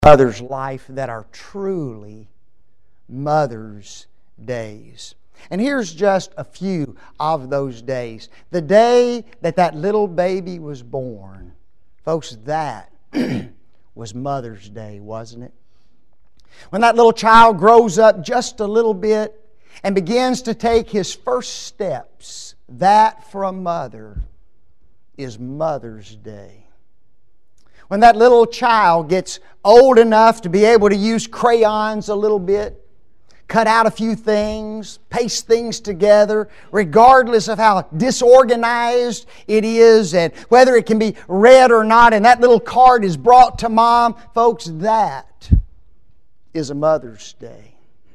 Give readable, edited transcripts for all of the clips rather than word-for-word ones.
Mother's life that are truly Mother's days. And here's just a few of those days. The day that that little baby was born. Folks, that was Mother's Day, wasn't it? When that little child grows up just a little bit and begins to take his first steps, that for a mother is Mother's Day. When that little child gets old enough to be able to use crayons a little bit, cut out a few things, paste things together, regardless of how disorganized it is and whether it can be read or not, and that little card is brought to Mom, folks, that is a Mother's Day.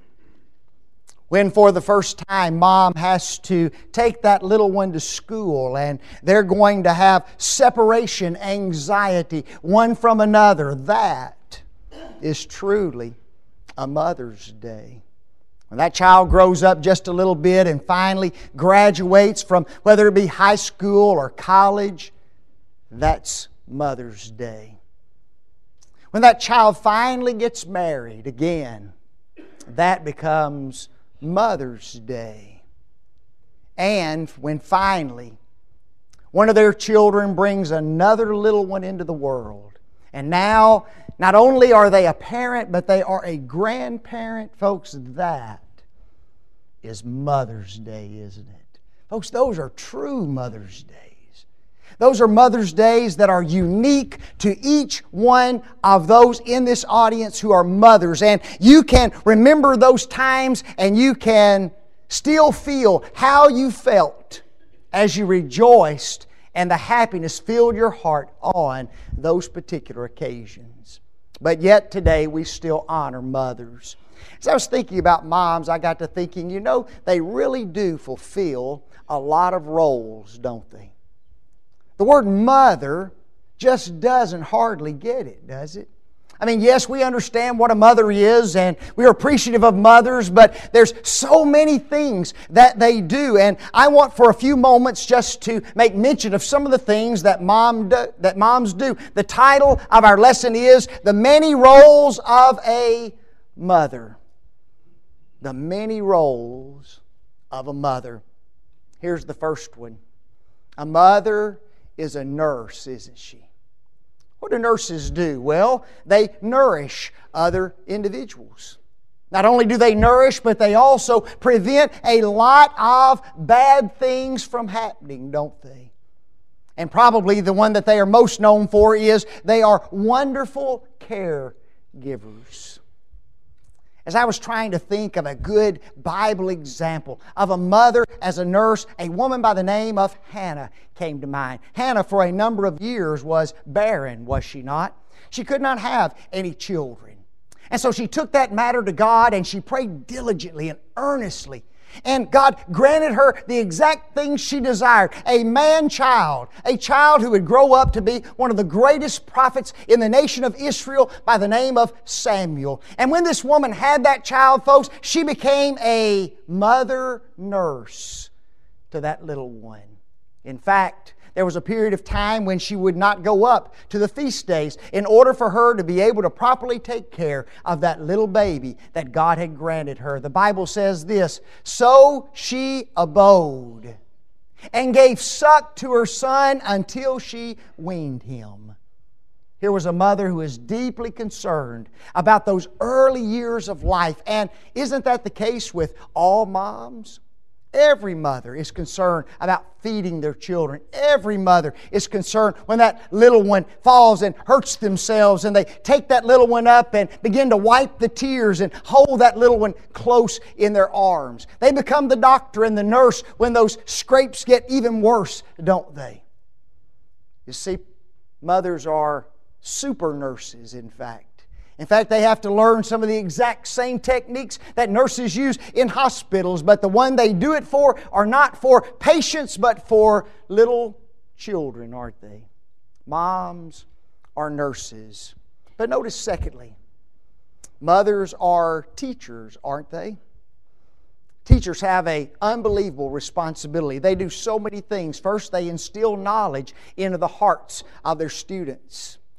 When for the first time Mom has to take that little one to school and they're going to have separation anxiety one from another, that is truly a Mother's Day. When that child grows up just a little bit and finally graduates from whether it be high school or college, that's Mother's Day. When that child finally gets married again, that becomes Mother's Day. And when finally one of their children brings another little one into the world, and now not only are they a parent, but they are a grandparent, folks, that is Mother's Day, isn't it? Folks, those are true Mother's Days. Those are Mother's Days that are unique to each one of those in this audience who are mothers. And you can remember those times and you can still feel how you felt as you rejoiced and the happiness filled your heart on those particular occasions. But yet today we still honor mothers. As I was thinking about moms, I got to thinking, you know, they really do fulfill a lot of roles, don't they? The word mother just doesn't hardly get it, does it? I mean, yes, we understand what a mother is and we're appreciative of mothers, but there's so many things that they do. And I want for a few moments just to make mention of some of the things that moms do. The title of our lesson is The Many Roles of a Mother. The many roles of a mother. Here's the first one. A mother is a nurse, isn't she? What do nurses do? Well, they nourish other individuals. Not only do they nourish, but they also prevent a lot of bad things from happening, don't they? And probably the one that they are most known for is they are wonderful caregivers. As I was trying to think of a good Bible example of a mother as a nurse, a woman by the name of Hannah came to mind. Hannah, for a number of years, was barren, was she not? She could not have any children. And so she took that matter to God and she prayed diligently and earnestly. And God granted her the exact thing she desired, a man-child, a child who would grow up to be one of the greatest prophets in the nation of Israel by the name of Samuel. And when this woman had that child, folks, she became a mother nurse to that little one. In fact, there was a period of time when she would not go up to the feast days in order for her to be able to properly take care of that little baby that God had granted her. The Bible says this, "So she abode and gave suck to her son until she weaned him." Here was a mother who is deeply concerned about those early years of life. And isn't that the case with all moms? Every mother is concerned about feeding their children. Every mother is concerned when that little one falls and hurts themselves and they take that little one up and begin to wipe the tears and hold that little one close in their arms. They become the doctor and the nurse when those scrapes get even worse, don't they? You see, mothers are super nurses, in fact. In fact, they have to learn some of the exact same techniques that nurses use in hospitals, but the one they do it for are not for patients, but for little children, aren't they? Moms are nurses. But notice secondly, mothers are teachers, aren't they? Teachers have an unbelievable responsibility. They do so many things. First, they instill knowledge into the hearts of their students.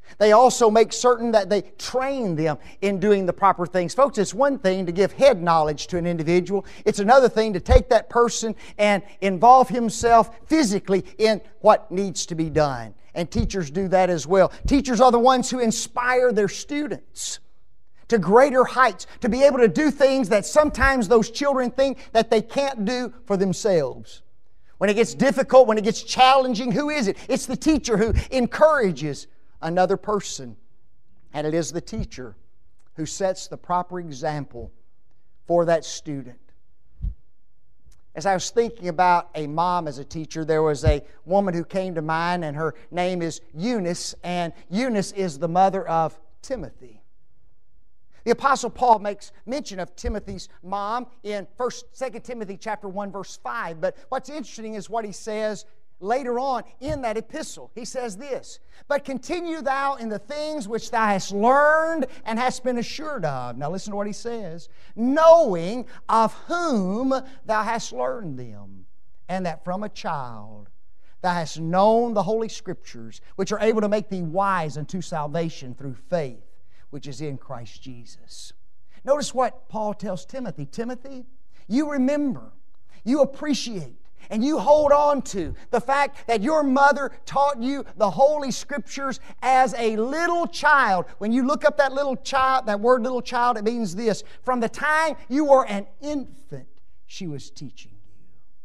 They also make certain that they train them in doing the proper things. Folks, it's one thing to give head knowledge to an individual. It's another thing to take that person and involve himself physically in what needs to be done. And teachers do that as well. Teachers are the ones who inspire their students to greater heights, to be able to do things that sometimes those children think that they can't do for themselves. When it gets difficult, when it gets challenging, who is it? It's the teacher who encourages another person. And it is the teacher who sets the proper example for that student. As I was thinking about a mom as a teacher, there was a woman who came to mind, and her name is Eunice, and Eunice is the mother of Timothy. The Apostle Paul makes mention of Timothy's mom in 2 Timothy chapter 1, verse 5. But what's interesting is what he says later on in that epistle. He says this, "But continue thou in the things which thou hast learned and hast been assured of." Now listen to what he says. "Knowing of whom thou hast learned them, and that from a child thou hast known the Holy Scriptures, which are able to make thee wise unto salvation through faith, which is in Christ Jesus." Notice what Paul tells Timothy. Timothy, you remember, you appreciate, and you hold on to the fact that your mother taught you the Holy Scriptures as a little child. When you look up that little child, that word little child, it means this. From the time you were an infant, she was teaching you.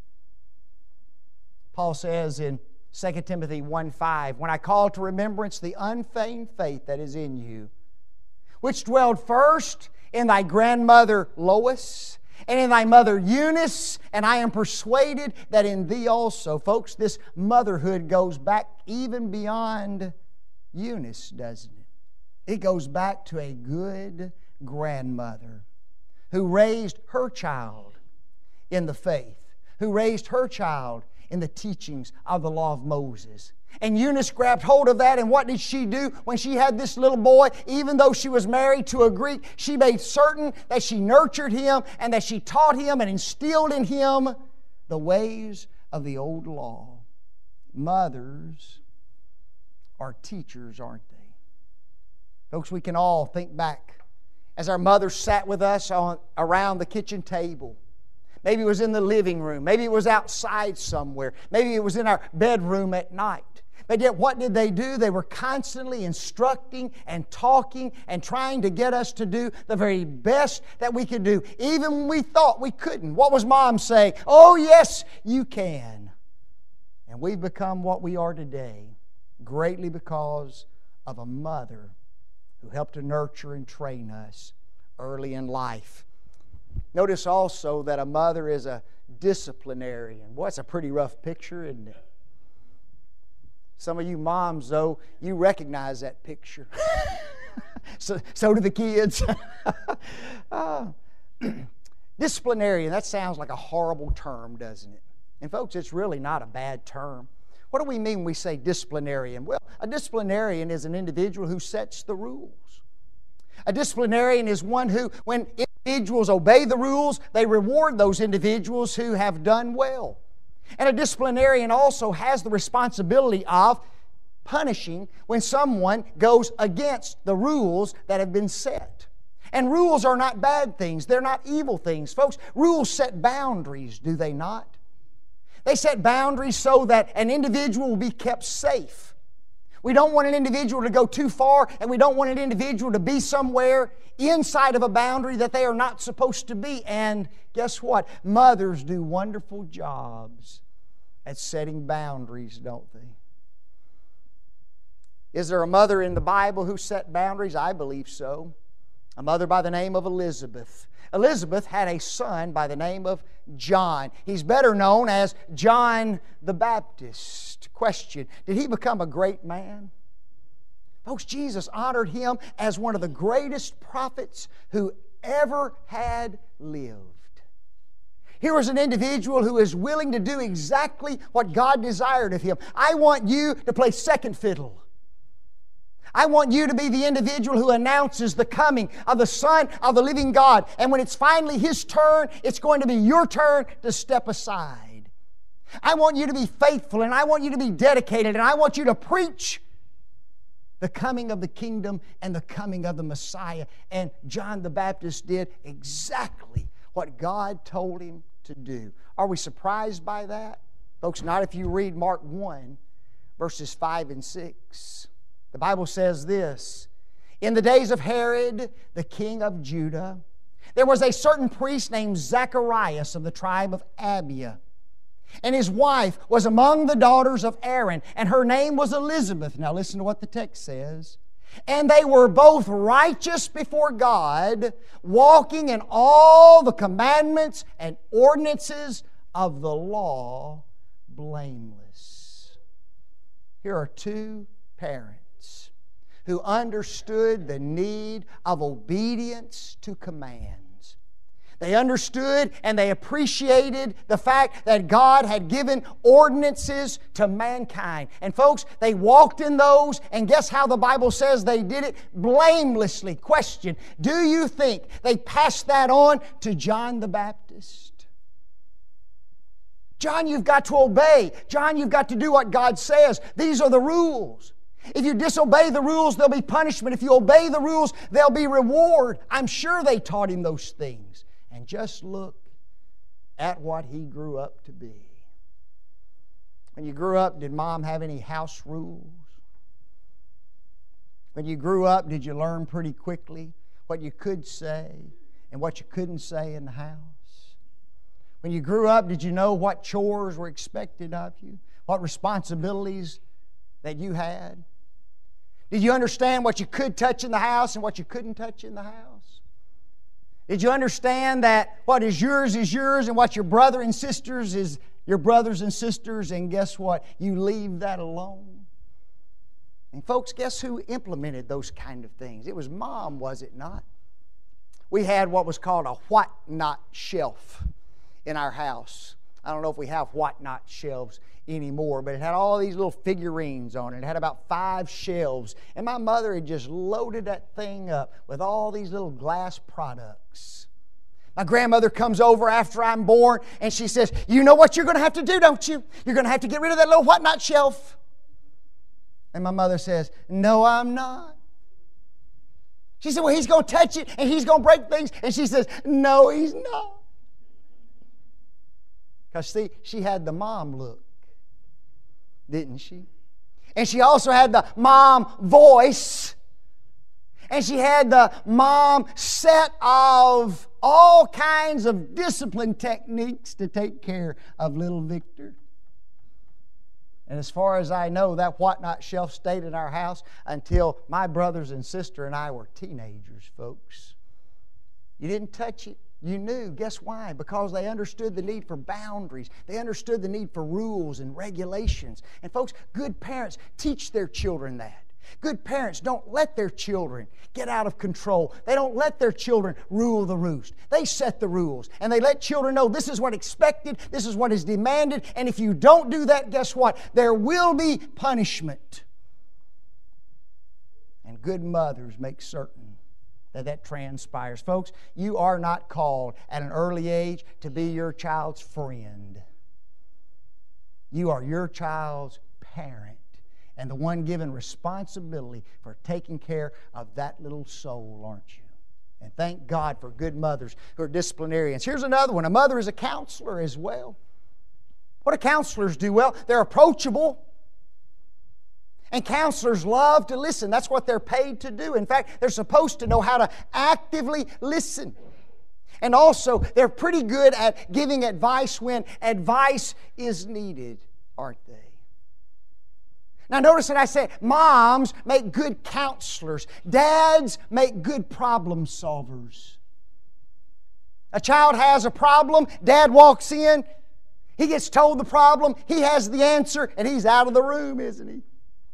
Paul says in 2 Timothy 1:5, "When I call to remembrance the unfeigned faith that is in you, which dwelled first in thy grandmother Lois, and in thy mother Eunice, and I am persuaded that in thee also." Folks, this motherhood goes back even beyond Eunice, doesn't it? It goes back to a good grandmother who raised her child in the faith, who raised her child in the teachings of the law of Moses. And Eunice grabbed hold of that, and what did she do when she had this little boy? Even though she was married to a Greek, she made certain that she nurtured him and that she taught him and instilled in him the ways of the old law. Mothers are teachers, aren't they? Folks, we can all think back as our mothers sat with us around the kitchen table. Maybe it was in the living room. Maybe it was outside somewhere. Maybe it was in our bedroom at night. But yet what did they do? They were constantly instructing and talking and trying to get us to do the very best that we could do, even when we thought we couldn't. What was Mom saying? "Oh yes, you can." And we've become what we are today greatly because of a mother who helped to nurture and train us early in life. Notice also that a mother is a disciplinarian. Boy, it's a pretty rough picture, isn't it? Some of you moms, though, you recognize that picture. So do the kids. Disciplinarian, that sounds like a horrible term, doesn't it? And folks, it's really not a bad term. What do we mean when we say disciplinarian? Well, a disciplinarian is an individual who sets the rules. A disciplinarian is one who, when individuals obey the rules, they reward those individuals who have done well. And a disciplinarian also has the responsibility of punishing when someone goes against the rules that have been set. And rules are not bad things. They're not evil things. Folks, rules set boundaries, do they not? They set boundaries so that an individual will be kept safe. We don't want an individual to go too far, and we don't want an individual to be somewhere inside of a boundary that they are not supposed to be. And guess what? Mothers do wonderful jobs at setting boundaries, don't they? Is there a mother in the Bible who set boundaries? I believe so. A mother by the name of Elizabeth. Elizabeth had a son by the name of John. He's better known as John the Baptist. Question, did he become a great man? Folks, Jesus honored him as one of the greatest prophets who ever had lived. Here was an individual who is willing to do exactly what God desired of him. I want you to play second fiddle. I want you to be the individual who announces the coming of the Son of the living God. And when it's finally His turn, it's going to be your turn to step aside. I want you to be faithful, and I want you to be dedicated, and I want you to preach the coming of the kingdom and the coming of the Messiah. And John the Baptist did exactly what God told him to do. Are we surprised by that? Folks, not if you read Mark 1, verses 5 and 6. The Bible says this: in the days of Herod, the king of Judah, there was a certain priest named Zacharias of the tribe of Abia. And his wife was among the daughters of Aaron, and her name was Elizabeth. Now listen to what the text says. And they were both righteous before God, walking in all the commandments and ordinances of the law, blameless. Here are two parents who understood the need of obedience to commands. They understood and they appreciated the fact that God had given ordinances to mankind. And folks, they walked in those, and guess how the Bible says they did it? Blamelessly. Question: do you think they passed that on to John the Baptist? John, you've got to obey. John, you've got to do what God says. These are the rules. If you disobey the rules, there'll be punishment. If you obey the rules, there'll be reward. I'm sure they taught him those things. And just look at what he grew up to be. When you grew up, did Mom have any house rules? When you grew up, did you learn pretty quickly what you could say and what you couldn't say in the house? When you grew up, did you know what chores were expected of you? What responsibilities that you had? Did you understand what you could touch in the house and what you couldn't touch in the house? Did you understand that what is yours and what your brother and sisters is your brothers and sisters, and guess what? You leave that alone. And folks, guess who implemented those kind of things? It was Mom, was it not? We had what was called a whatnot shelf in our house. I don't know if we have whatnot shelves anymore, but it had all these little figurines on it. It had about 5 shelves. And my mother had just loaded that thing up with all these little glass products. My grandmother comes over after I'm born and she says, you know what you're going to have to do, don't you? You're going to have to get rid of that little whatnot shelf. And my mother says, no, I'm not. She said, well, he's going to touch it and he's going to break things. And she says, no, he's not. Because see, she had the mom look, didn't she? And she also had the mom voice. And she had the mom set of all kinds of discipline techniques to take care of little Victor. And as far as I know, that whatnot shelf stayed in our house until my brothers and sister and I were teenagers, folks. You didn't touch it. You knew. Guess why? Because they understood the need for boundaries. They understood the need for rules and regulations. And folks, good parents teach their children that. Good parents don't let their children get out of control. They don't let their children rule the roost. They set the rules. And they let children know this is what expected, this is what is demanded, and if you don't do that, guess what? There will be punishment. And good mothers make certain that transpires. Folks, you are not called at an early age to be your child's friend. You are your child's parent and the one given responsibility for taking care of that little soul, aren't you? And thank God for good mothers who are disciplinarians. Here's another one. A mother is a counselor as well. What do counselors do? Well, they're approachable. And counselors love to listen. That's what they're paid to do. In fact, they're supposed to know how to actively listen. And also, they're pretty good at giving advice when advice is needed, aren't they? Now notice that I said moms make good counselors. Dads make good problem solvers. A child has a problem. Dad walks in. He gets told the problem. He has the answer, and he's out of the room, isn't he?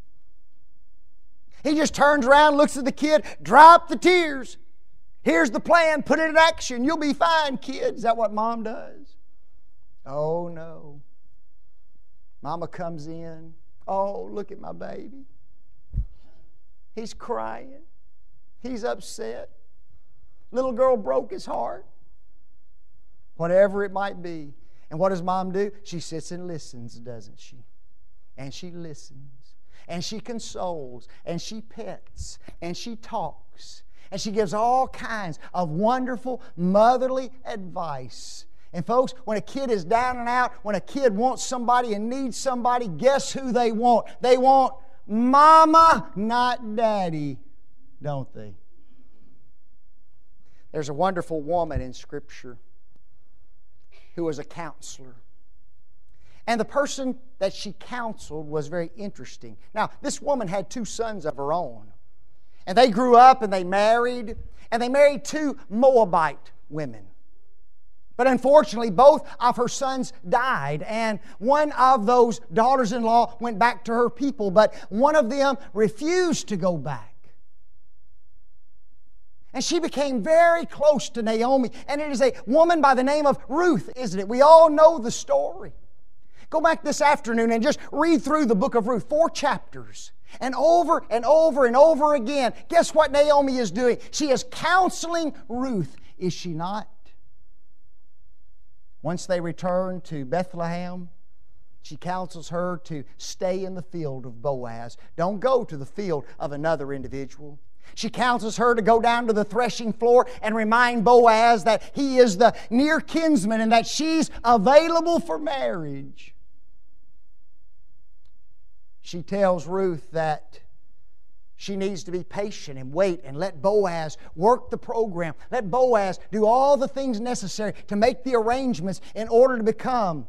He just turns around, looks at the kid, drop the tears. Here's the plan, put it in action. You'll be fine, kid. Is that what Mom does? Oh, no. Mama comes in. Oh, look at my baby. He's crying. He's upset. Little girl broke his heart. Whatever it might be. And what does Mom do? She sits and listens, doesn't she? And she listens. and she consoles, and she pets, and she talks, and she gives all kinds of wonderful motherly advice. And folks, when a kid is down and out, when a kid wants somebody and needs somebody, guess who they want? They want Mama, not Daddy, don't they? There's a wonderful woman in Scripture who was a counselor. And the person that she counseled was very interesting. Now, this woman had 2 sons of her own. And they grew up and they married. And they married 2 Moabite women. But unfortunately, both of her sons died. And one of those daughters-in-law went back to her people. But one of them refused to go back. And she became very close to Naomi. And it is a woman by the name of Ruth, isn't it? We all know the story. Go back this afternoon and just read through the book of Ruth, 4 chapters. And over and over and over again, guess what Naomi is doing? She is counseling Ruth, is she not? Once they return to Bethlehem, she counsels her to stay in the field of Boaz. Don't go to the field of another individual. She counsels her to go down to the threshing floor and remind Boaz that he is the near kinsman and that she's available for marriage. She tells Ruth that she needs to be patient and wait and let Boaz work the program. Let Boaz do all the things necessary to make the arrangements in order to become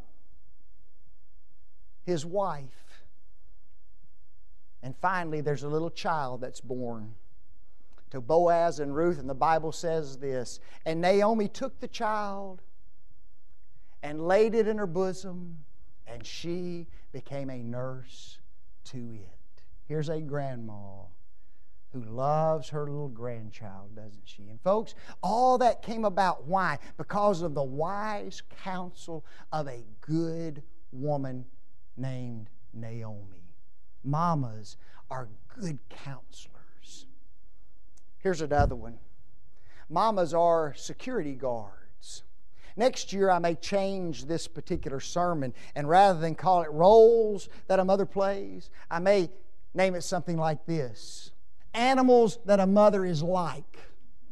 his wife. And finally, there's a little child that's born to Boaz and Ruth, and the Bible says this, and Naomi took the child and laid it in her bosom, and she became a nurse to it. Here's a grandma who loves her little grandchild, doesn't she? And folks, all that came about. Why? Because of the wise counsel of a good woman named Naomi. Mamas are good counselors. Here's another one. Mamas are security guards. Next year I may change this particular sermon, and rather than call it roles that a mother plays, I may name it something like this: animals that a mother is like.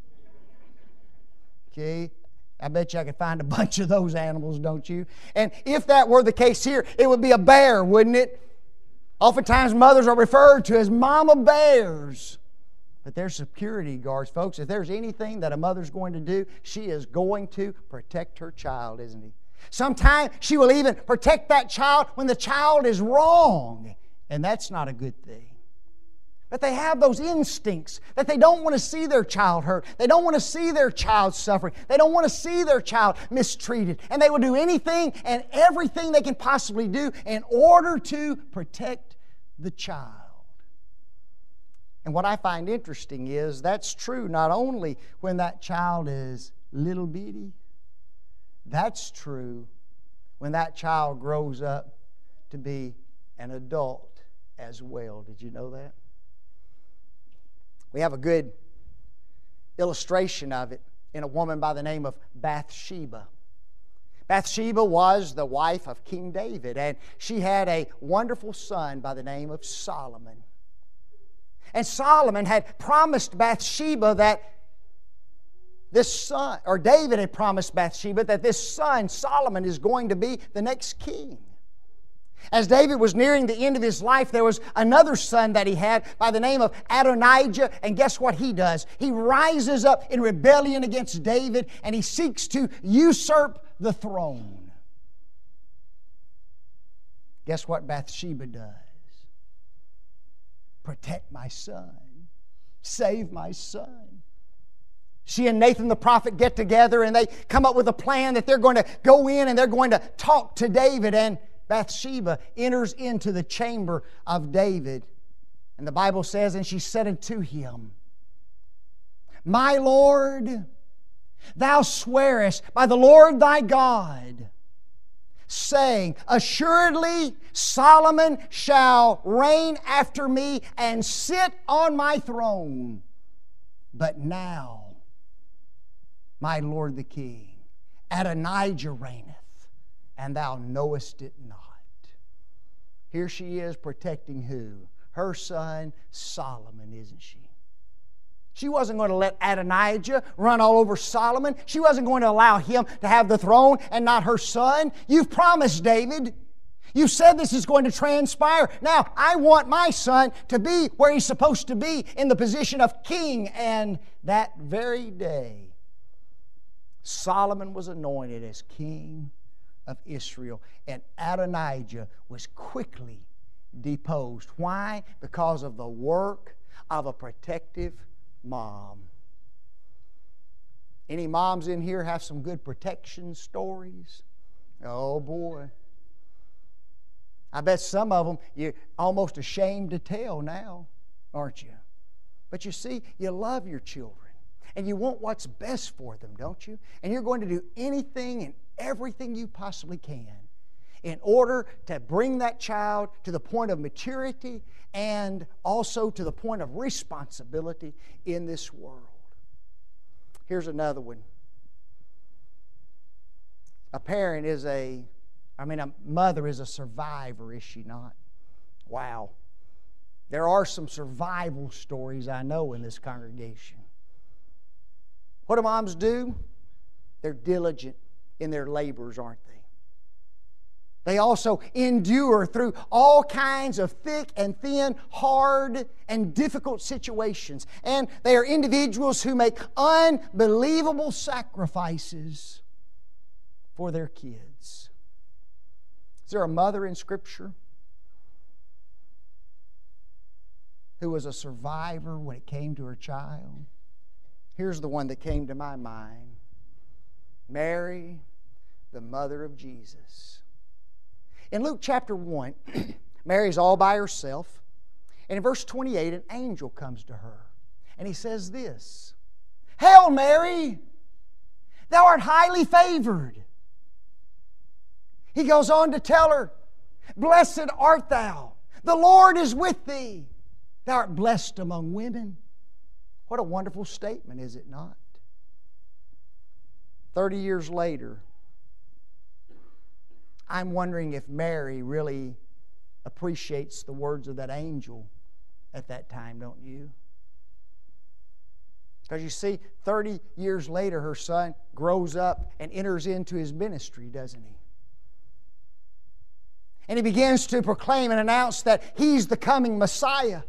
Okay? I bet you I could find a bunch of those animals, don't you? And if that were the case here, it would be a bear, wouldn't it? Oftentimes mothers are referred to as mama bears. But they're security guards, folks. If there's anything that a mother's going to do, she is going to protect her child, isn't he? Sometimes she will even protect that child when the child is wrong. And that's not a good thing. But they have those instincts that they don't want to see their child hurt. They don't want to see their child suffering. They don't want to see their child mistreated. And they will do anything and everything they can possibly do in order to protect the child. And what I find interesting is that's true not only when that child is little bitty, that's true when that child grows up to be an adult as well. Did you know that? We have a good illustration of it in a woman by the name of Bathsheba. Bathsheba was the wife of King David, and she had a wonderful son by the name of Solomon. And Solomon had promised Bathsheba that this son, or David had promised Bathsheba that this son, Solomon, is going to be the next king. As David was nearing the end of his life, there was another son that he had by the name of Adonijah, and guess what he does? He rises up in rebellion against David, and he seeks to usurp the throne. Guess what Bathsheba does? Protect my son. Save my son. She and Nathan the prophet get together and they come up with a plan that they're going to go in and they're going to talk to David. And Bathsheba enters into the chamber of David. And the Bible says, and she said unto him, My Lord, thou swearest by the Lord thy God, saying, Assuredly Solomon shall reign after me and sit on my throne. But now, my Lord the King, Adonijah reigneth, and thou knowest it not. Here she is protecting who? her son Solomon, isn't she? She wasn't going to let Adonijah run all over Solomon. She wasn't going to allow him to have the throne and not her son. You've promised, David. You said this is going to transpire. Now, I want my son to be where he's supposed to be, in the position of king. And that very day, Solomon was anointed as king of Israel. And Adonijah was quickly deposed. Why? Because of the work of a protective mom. Any moms in here have some good protection stories? Oh boy. I bet some of them you're almost ashamed to tell now, aren't you? But you see, you love your children and you want what's best for them, don't you? And you're going to do anything and everything you possibly can in order to bring that child to the point of maturity and also to the point of responsibility in this world. Here's another one. A mother is a survivor, is she not? Wow. There are some survival stories I know in this congregation. What do moms do? They're diligent in their labors, aren't they? They also endure through all kinds of thick and thin, hard and difficult situations. And they are individuals who make unbelievable sacrifices for their kids. Is there a mother in Scripture who was a survivor when it came to her child? Here's the one that came to my mind. Mary, the mother of Jesus. In Luke chapter 1, Mary's all by herself. And in verse 28, an angel comes to her. And he says this, "Hail Mary, thou art highly favored." He goes on to tell her, "Blessed art thou, the Lord is with thee. Thou art blessed among women." What a wonderful statement, is it not? 30 years later, I'm wondering if Mary really appreciates the words of that angel at that time, don't you? Because you see, 30 years later, her son grows up and enters into his ministry, doesn't he? And he begins to proclaim and announce that he's the coming Messiah.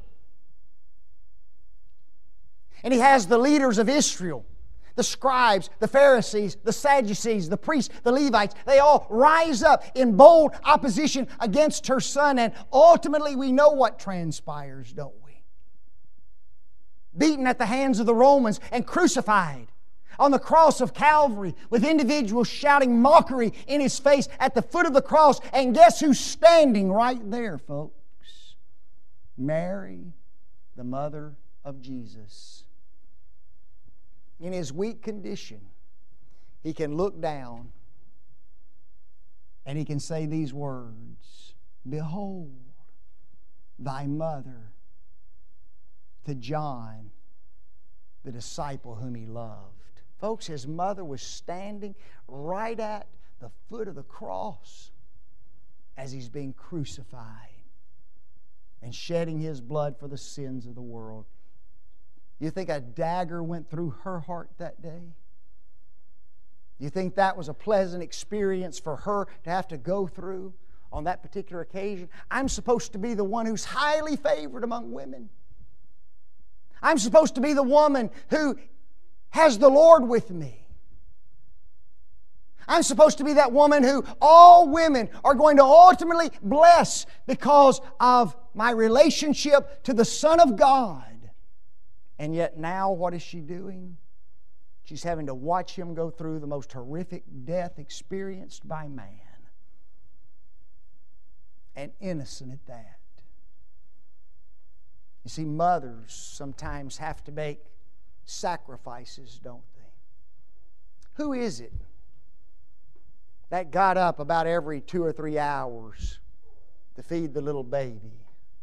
And he has the leaders of Israel, the scribes, the Pharisees, the Sadducees, the priests, the Levites, they all rise up in bold opposition against her son. And ultimately we know what transpires, don't we? Beaten at the hands of the Romans and crucified on the cross of Calvary, with individuals shouting mockery in his face at the foot of the cross. And guess who's standing right there, folks? Mary, the mother of Jesus. In his weak condition, he can look down and he can say these words, "Behold, thy mother," to John, the disciple whom he loved. Folks, his mother was standing right at the foot of the cross as he's being crucified and shedding his blood for the sins of the world. You think a dagger went through her heart that day? You think that was a pleasant experience for her to have to go through on that particular occasion? I'm supposed to be the one who's highly favored among women. I'm supposed to be the woman who has the Lord with me. I'm supposed to be that woman who all women are going to ultimately bless because of my relationship to the Son of God. And yet now what is she doing? She's having to watch him go through the most horrific death experienced by man. And innocent at that. You see, mothers sometimes have to make sacrifices, don't they? Who is it that got up about every 2 or 3 hours to feed the little baby?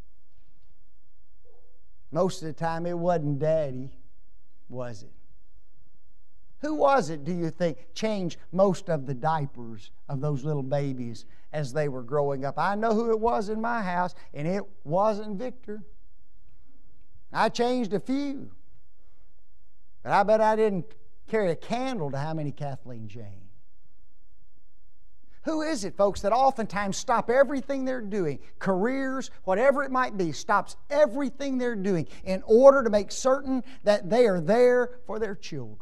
Most of the time it wasn't Daddy, was it? Who was it, do you think, changed most of the diapers of those little babies as they were growing up? I know who it was in my house, and it wasn't Victor. I changed a few. But I bet I didn't carry a candle to how many Kathleen changed. Who is it, folks, that oftentimes stop everything they're doing, careers, whatever it might be, stops everything they're doing in order to make certain that they are there for their children?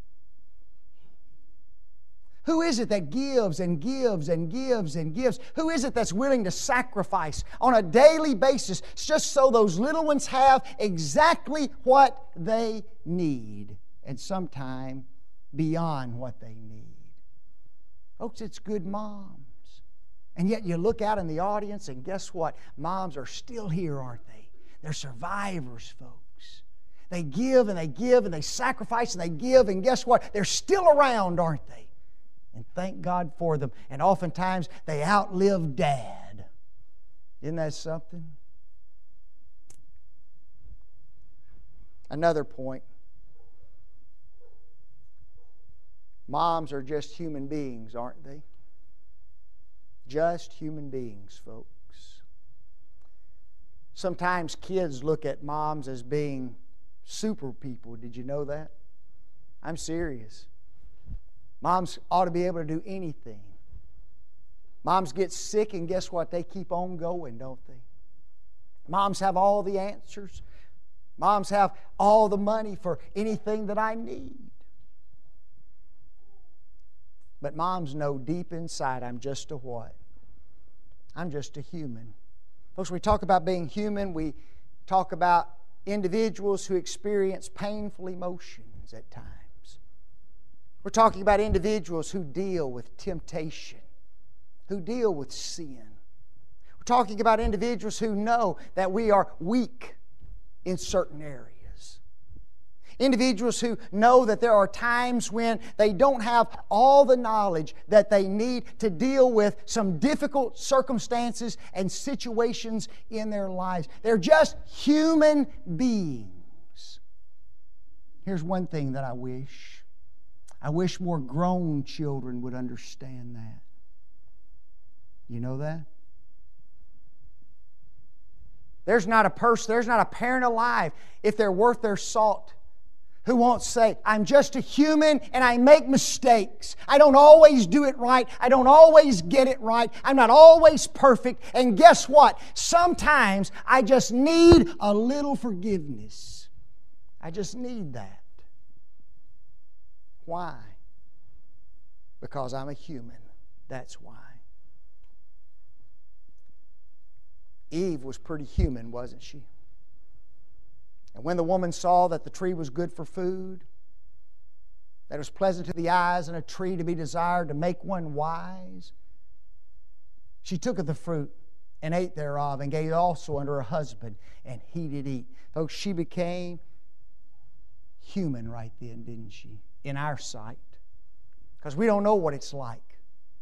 Who is it that gives and gives and gives and gives? Who is it that's willing to sacrifice on a daily basis just so those little ones have exactly what they need, and sometime beyond what they need? Folks, it's good moms. And yet you look out in the audience and guess what? Moms are still here, aren't they? They're survivors, folks. They give and they give and they sacrifice and they give, and guess what? They're still around, aren't they? And thank God for them. And oftentimes they outlive Dad. Isn't that something? Another point. Moms are just human beings, aren't they? Just human beings, folks. Sometimes kids look at moms as being super people. Did you know that? I'm serious. Moms ought to be able to do anything. Moms get sick, and guess what? They keep on going, don't they? Moms have all the answers. Moms have all the money for anything that I need. But moms know deep inside, I'm just a what? I'm just a human. Folks, we talk about being human. We talk about individuals who experience painful emotions at times. We're talking about individuals who deal with temptation, who deal with sin. We're talking about individuals who know that we are weak in certain areas. Individuals who know that there are times when they don't have all the knowledge that they need to deal with some difficult circumstances and situations in their lives. They're just human beings. Here's one thing that I wish. I wish more grown children would understand that. You know that? There's not a person, there's not a parent alive, if they're worth their salt, who won't say, I'm just a human and I make mistakes. I don't always do it right. I don't always get it right. I'm not always perfect. And guess what? Sometimes I just need a little forgiveness. I just need that. Why? Because I'm a human. That's why. Eve was pretty human, wasn't she? And when the woman saw that the tree was good for food, that it was pleasant to the eyes and a tree to be desired to make one wise, she took of the fruit and ate thereof, and gave also unto her husband, and he did eat. Folks, she became human right then, didn't she? In our sight. Because we don't know what it's like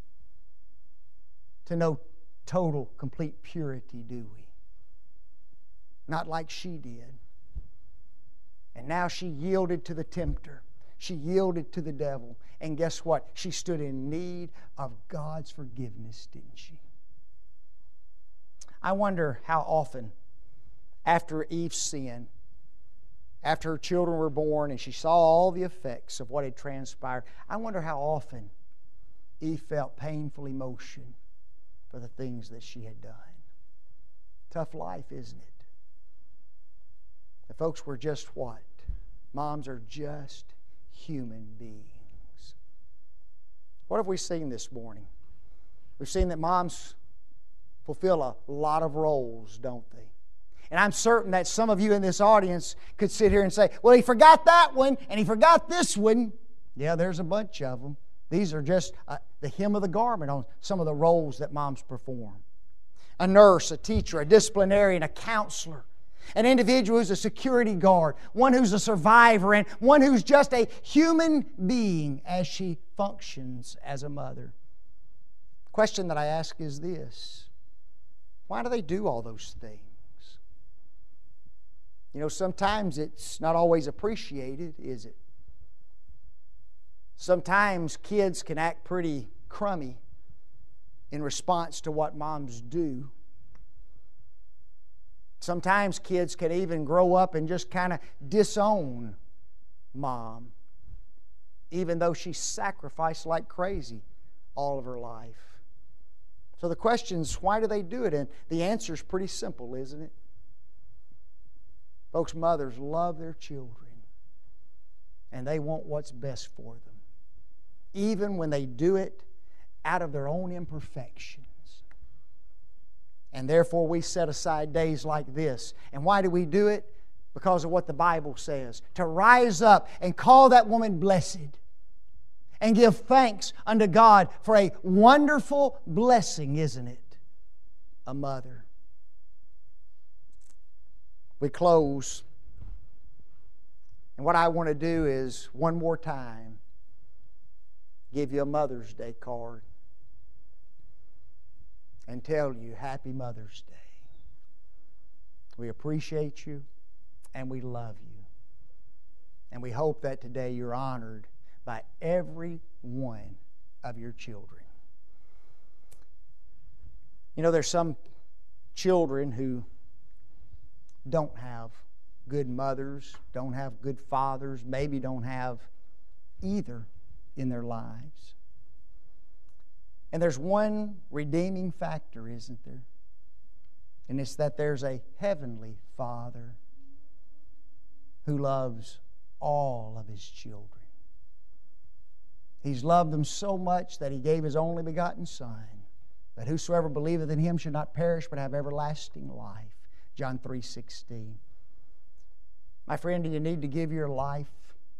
to know total, complete purity, do we? Not like she did. And now she yielded to the tempter. She yielded to the devil. And guess what? She stood in need of God's forgiveness, didn't she? I wonder how often, after Eve's sin, after her children were born and she saw all the effects of what had transpired, I wonder how often Eve felt painful emotion for the things that she had done. Tough life, isn't it? The folks were just what? Moms are just human beings. What have we seen this morning? We've seen that moms fulfill a lot of roles, don't they? And I'm certain that some of you in this audience could sit here and say, well, he forgot that one and he forgot this one. Yeah, there's a bunch of them. These are just the hem of the garment on some of the roles that moms perform. A nurse, a teacher, a disciplinarian, a counselor, an individual who's a security guard, one who's a survivor, and one who's just a human being as she functions as a mother. The question that I ask is this: why do they do all those things? You know, sometimes it's not always appreciated, is it? Sometimes kids can act pretty crummy in response to what moms do. Sometimes kids can even grow up and just kind of disown mom, even though she sacrificed like crazy all of her life. So the question is, why do they do it? And the answer is pretty simple, isn't it? Folks, mothers love their children, and they want what's best for them, even when they do it out of their own imperfections. And therefore we set aside days like this. And why do we do it? Because of what the Bible says. To rise up and call that woman blessed, and give thanks unto God for a wonderful blessing, isn't it? A mother. We close. And what I want to do is, one more time, give you a Mother's Day card and tell you Happy Mother's Day. We appreciate you and we love you. And we hope that today you're honored by every one of your children. You know, there's some children who don't have good mothers, don't have good fathers, maybe don't have either in their lives. And there's one redeeming factor, isn't there? And it's that there's a heavenly Father who loves all of His children. He's loved them so much that He gave His only begotten Son, that whosoever believeth in Him should not perish but have everlasting life. John 3:16. My friend, do you need to give your life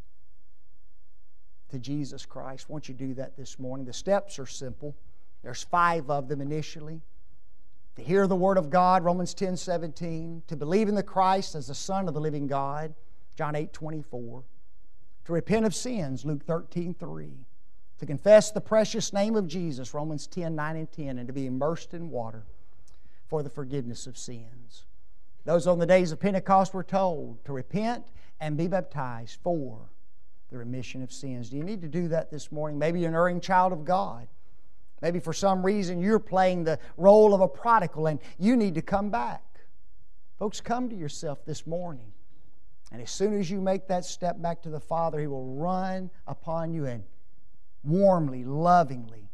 to Jesus Christ? Won't you do that this morning? The steps are simple. There's 5 of them initially. To hear the Word of God, Romans 10:17. To believe in the Christ as the Son of the living God, John 8:24. To repent of sins, Luke 13:3. To confess the precious name of Jesus, Romans 10:9 and 10. And to be immersed in water for the forgiveness of sins. Those on the days of Pentecost were told to repent and be baptized for the remission of sins. Do you need to do that this morning? Maybe you're an erring child of God. Maybe for some reason you're playing the role of a prodigal and you need to come back. Folks, come to yourself this morning. And as soon as you make that step back to the Father, He will run upon you and warmly, lovingly